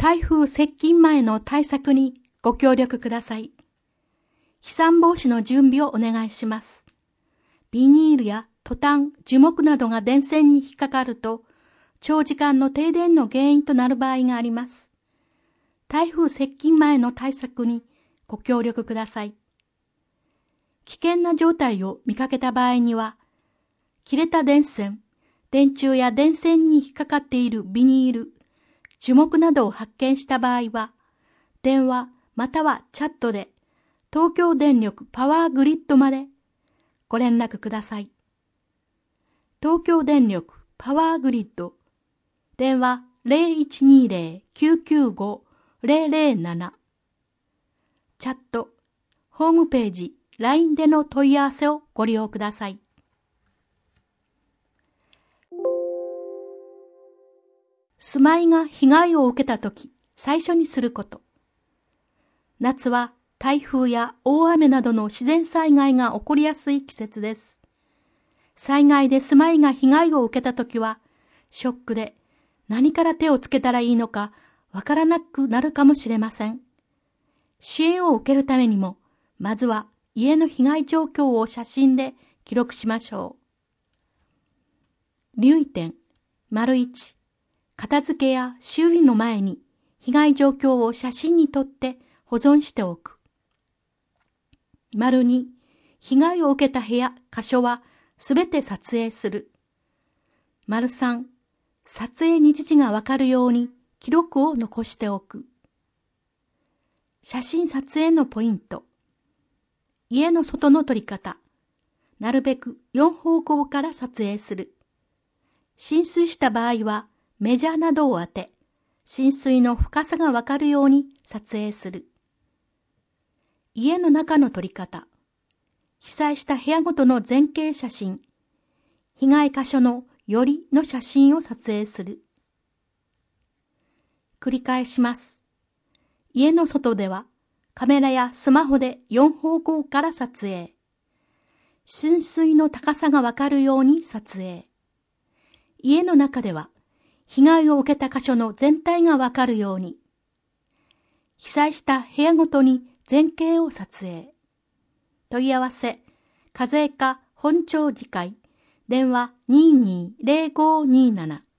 台風接近前の対策にご協力ください。飛散防止の準備をお願いします。ビニールやトタン、樹木などが電線に引っかかると、長時間の停電の原因となる場合があります。台風接近前の対策にご協力ください。危険な状態を見かけた場合には、切れた電線、電柱や電線に引っかかっているビニール、樹木などを発見した場合は、電話またはチャットで東京電力パワーグリッドまでご連絡ください。東京電力パワーグリッド、電話 0120-995-007、チャット、ホームページ、LINE での問い合わせをご利用ください。住まいが被害を受けたとき、最初にすること。夏は台風や大雨などの自然災害が起こりやすい季節です。災害で住まいが被害を受けたときは、ショックで何から手をつけたらいいのかわからなくなるかもしれません。支援を受けるためにも、まずは家の被害状況を写真で記録しましょう。留意点、1、片付けや修理の前に被害状況を写真に撮って保存しておく。2、被害を受けた部屋、箇所はすべて撮影する。3、撮影日時がわかるように記録を残しておく。写真撮影のポイント。家の外の撮り方。なるべく4方向から撮影する。浸水した場合はメジャーなどを当て、浸水の深さがわかるように撮影する。家の中の撮り方。被災した部屋ごとの全景写真。被害箇所のよりの写真を撮影する。繰り返します。家の外ではカメラやスマホで4方向から撮影。浸水の高さがわかるように撮影。家の中では被害を受けた箇所の全体がわかるように。被災した部屋ごとに全景を撮影。問い合わせ、課税課本庁次回、電話220527。